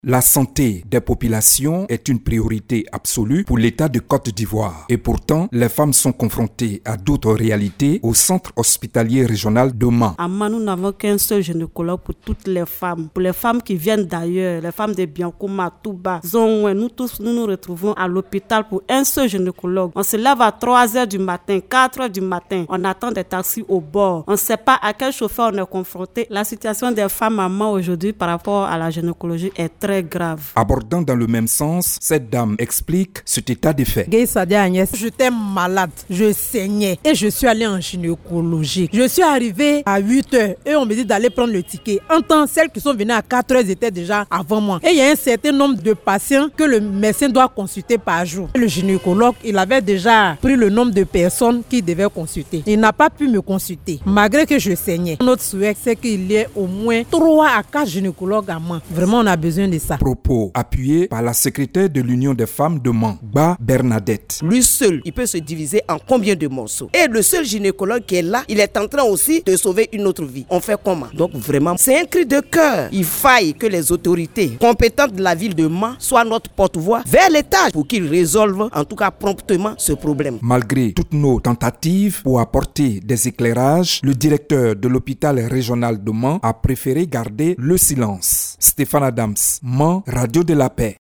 La santé des populations est une priorité absolue pour l'État de Côte d'Ivoire. Et pourtant, les femmes sont confrontées à d'autres réalités au centre hospitalier régional de Mans. À Mans, nous n'avons qu'un seul gynécologue pour toutes les femmes. Pour les femmes qui viennent d'ailleurs, les femmes de Biancouma, Touba, Zonoué, nous tous, nous retrouvons à l'hôpital pour un seul gynécologue. On se lève à 3h du matin, 4h du matin. On attend des taxis au bord. On ne sait pas à quel chauffeur on est confronté. La situation des femmes à Mans aujourd'hui par rapport à la gynécologie est très grave. Abordant dans le même sens, cette dame explique cet état de fait. J'étais malade, je saignais et je suis allée en gynécologie. Je suis arrivée à 8h et on me dit d'aller prendre le ticket. En temps, celles qui sont venues à 4h étaient déjà avant moi. Et il y a un certain nombre de patients que le médecin doit consulter par jour. Le gynécologue, il avait déjà pris le nombre de personnes qu'il devait consulter. Il n'a pas pu me consulter, malgré que je saignais. Notre souhait, c'est qu'il y ait au moins 3 à 4 gynécologues à Mans. Vraiment, on a besoin de ça. Propos appuyés par la secrétaire de l'Union des femmes de Mans, Ba Bernadette. Lui seul, il peut se diviser en combien de morceaux? Et le seul gynécologue qui est là, il est en train aussi de sauver une autre vie. On fait comment? Donc vraiment, c'est un cri de cœur. Il faille que les autorités compétentes de la ville de Mans soient notre porte-voix vers l'État pour qu'ils résolvent en tout cas promptement ce problème. Malgré toutes nos tentatives pour apporter des éclairages, le directeur de l'hôpital régional de Mans a préféré garder le silence. Stéphane Adams, Mans, Radio de la Paix.